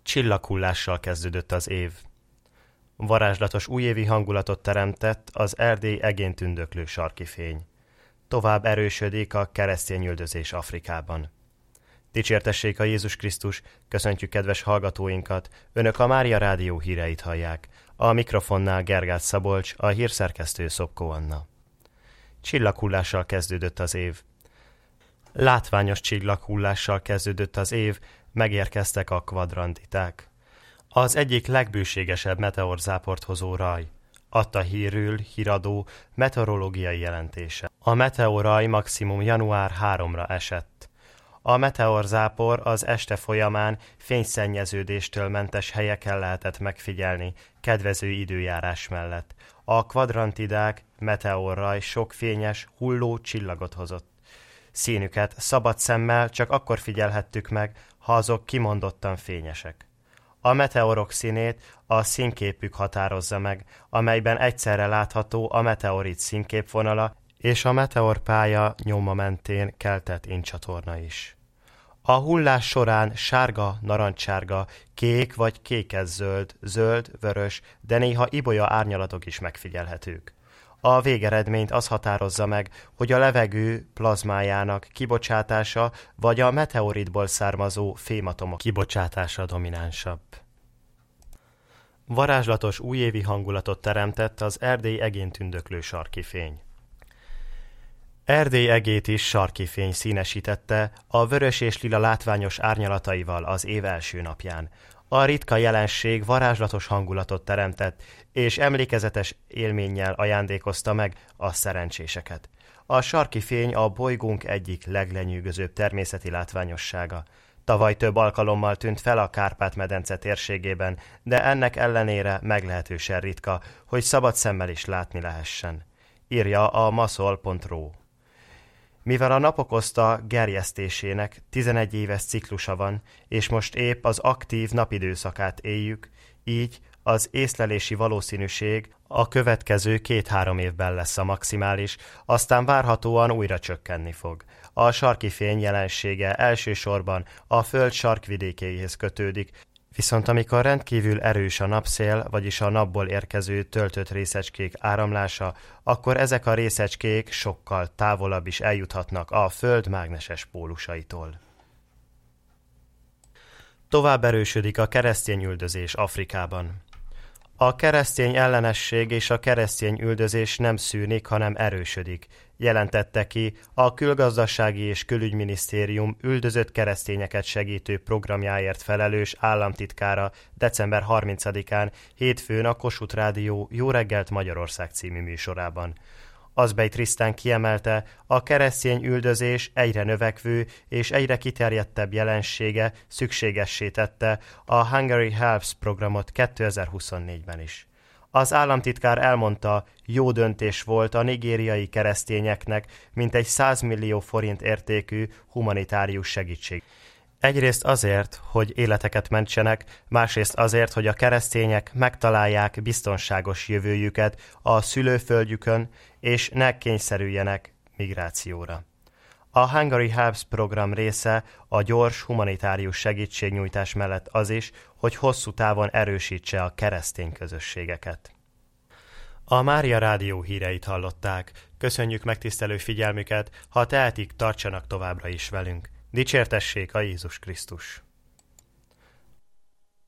Csillaghullással kezdődött az év. Varázslatos újévi hangulatot teremtett az Erdély egén tündöklő sarki fény. Tovább erősödik a keresztény üldözés Afrikában. Dicsértessék a Jézus Krisztus, köszöntjük kedves hallgatóinkat, Önök a Mária Rádió híreit hallják. A mikrofonnál Gergát Szabolcs, a hírszerkesztő Szopkó Anna. Csillaghullással kezdődött az év. Látványos csillaghullással kezdődött az év, megérkeztek a kvadrantiták. Az egyik legbőségesebb meteorzáport hozó raj. Adta hírül híradó meteorológiai jelentése. A meteorraj maximum január 3-ra esett. A meteorzápor az este folyamán fényszennyeződéstől mentes helyeken lehetett megfigyelni, kedvező időjárás mellett. A kvadrantidák meteorraj sok fényes, hulló csillagot hozott. Színüket szabad szemmel csak akkor figyelhettük meg, ha azok kimondottan fényesek. A meteorok színét a színképük határozza meg, amelyben egyszerre látható a meteorit színképvonala és a meteorpálya nyoma mentén keltett incsatorna is. A hullás során sárga, narancssárga, kék vagy kékes-zöld, zöld, vörös, de néha ibolya árnyalatok is megfigyelhetők. A végeredményt az határozza meg, hogy a levegő plazmájának kibocsátása vagy a meteoritból származó fématomok kibocsátása dominánsabb. Varázslatos újévi hangulatot teremtett az Erdély egén tündöklő sarki fény. Erdély egét is sarki fény színesítette a vörös és lila látványos árnyalataival az év első napján. A ritka jelenség varázslatos hangulatot teremtett, és emlékezetes élménnyel ajándékozta meg a szerencséseket. A sarki fény a bolygónk egyik leglenyűgözőbb természeti látványossága. Tavaly több alkalommal tűnt fel a Kárpát-medence térségében, de ennek ellenére meglehetősen ritka, hogy szabad szemmel is látni lehessen. Írja a maszol.ru. Mivel a nap okozta gerjesztésének 11 éves ciklusa van, és most épp az aktív napidőszakát éljük, így az észlelési valószínűség a következő 2-3 évben lesz a maximális, aztán várhatóan újra csökkenni fog. A sarki fény jelensége elsősorban a Föld sarkvidékéhez kötődik, viszont amikor rendkívül erős a napszél, vagyis a napból érkező töltött részecskék áramlása, akkor ezek a részecskék sokkal távolabb is eljuthatnak a Föld mágneses pólusaitól. Tovább erősödik a keresztény üldözés Afrikában. A keresztény ellenesség és a keresztény üldözés nem szűnik, hanem erősödik, jelentette ki a Külgazdasági és Külügyminisztérium üldözött keresztényeket segítő programjáért felelős államtitkára december 30-án hétfőn a Kossuth Rádió Jó reggelt Magyarország című műsorában. Azbej Trisztán kiemelte, a keresztény üldözés egyre növekvő és egyre kiterjedtebb jelensége szükségessé tette a Hungary Helps programot 2024-ben is. Az államtitkár elmondta, jó döntés volt a nigériai keresztényeknek mintegy 100 millió forint értékű humanitárius segítség. Egyrészt azért, hogy életeket mentsenek, másrészt azért, hogy a keresztények megtalálják biztonságos jövőjüket a szülőföldjükön, és ne kényszerüljenek migrációra. A Hungary Helps program része a gyors humanitárius segítségnyújtás mellett az is, hogy hosszú távon erősítse a keresztény közösségeket. A Mária Rádió híreit hallották. Köszönjük megtisztelő figyelmüket, ha tehetik, tartsanak továbbra is velünk. Dicsértessék a Jézus Krisztus!